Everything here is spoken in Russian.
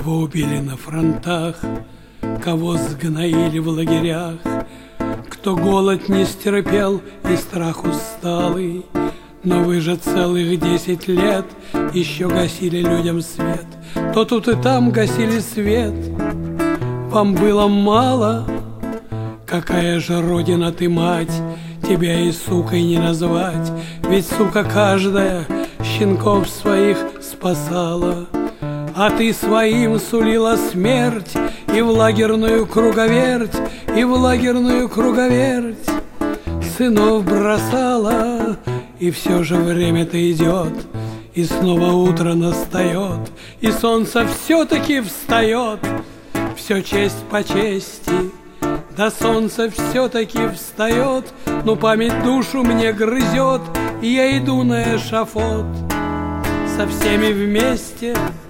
Кого убили на фронтах, кого сгноили в лагерях, кто голод не стерпел и страх усталый. Но вы же целых 10 лет еще гасили людям свет. То тут и там гасили свет. Вам было мало? Какая же родина ты, мать, тебя и сукой не назвать. Ведь сука каждая щенков своих спасала. А ты своим сулила смерть и в лагерную круговерть, и в лагерную круговерть сынов бросала. И все же время-то идет, и снова утро настает, и солнце все-таки встает. Все честь по чести, да солнце все-таки встает. Но память душу мне грызет, и я иду на эшафот со всеми вместе.